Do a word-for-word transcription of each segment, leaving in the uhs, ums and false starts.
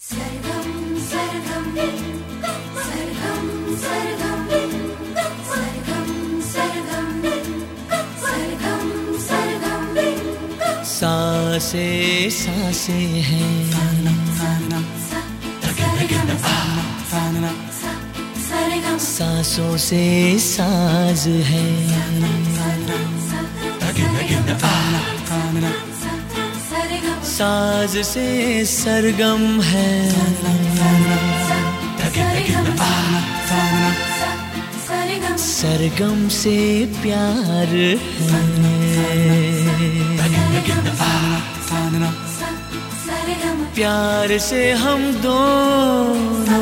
सरगम सरगम सरगम सरगम सरगम सरगम सरगम सरगम सांसे सांसे हैं सांसों से साज है साज से सरगम है सरगम से प्यार है प्यार से हम दोनों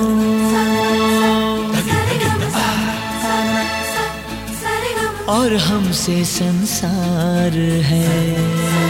और हमसे संसार है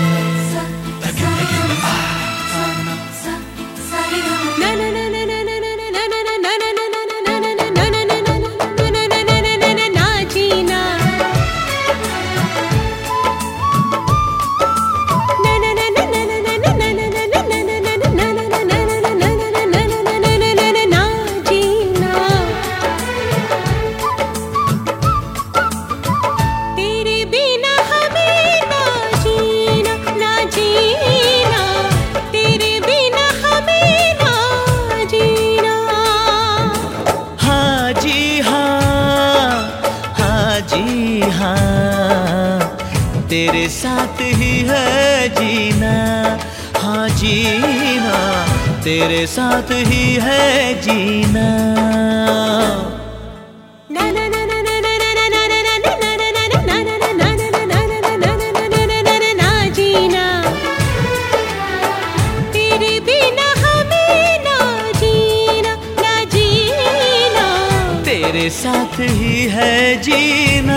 तेरे साथ ही है जीना, हाँ जीना, तेरे साथ ही है जीना। तेरे साथ ही है जीना।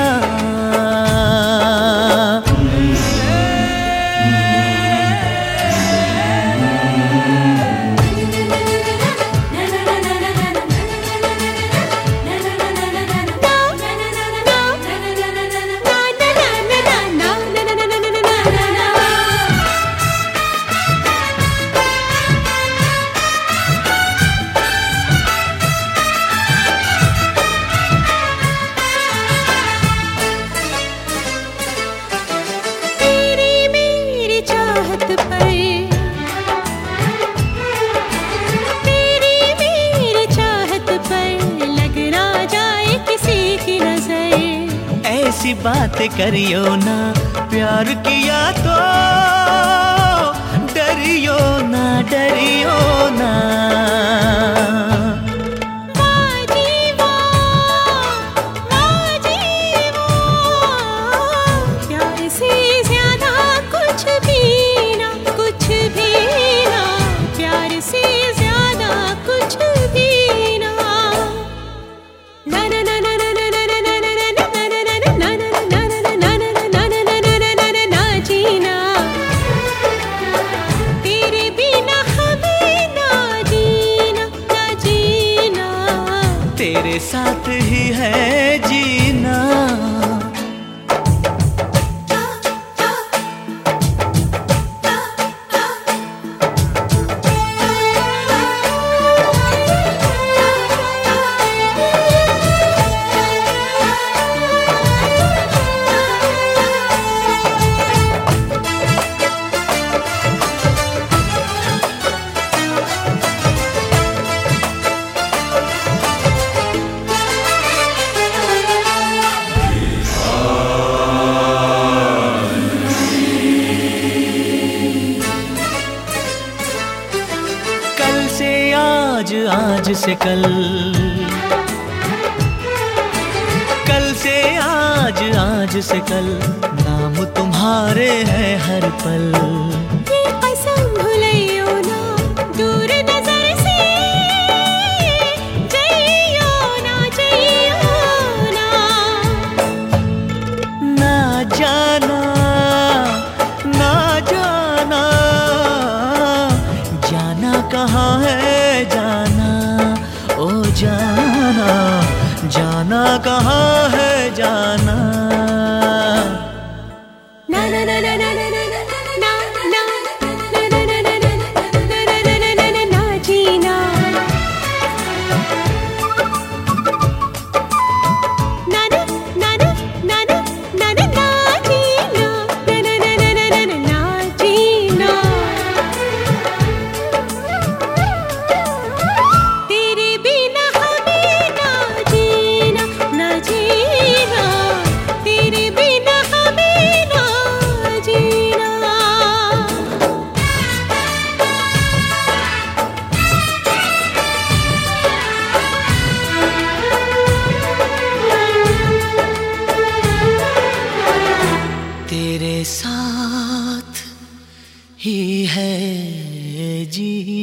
ऐसी बातें करियो ना, प्यार किया तो डरियो ना, डरियो ना। प्यार से ज्यादा कुछ भी ना, कुछ भी ना, प्यार से ज्यादा कुछ भी ना। ना ना ना ना ना ना ना ना तेरे साथ ही है जीना। आज आज से कल, कल से आज, आज से कल, नाम तुम्हारे है हर पल। ये कसम भूलियो ना, दूर नजर से जइयो ना, जइयो ना। ना जाना, ना जाना, जाना कहाँ है जाना, ओ जाना, जाना कहाँ है जाना। ना ना ना ना ना ना ना ना ना ना ना ना ना ना ना जीना। तेरे साथ ही है जीना।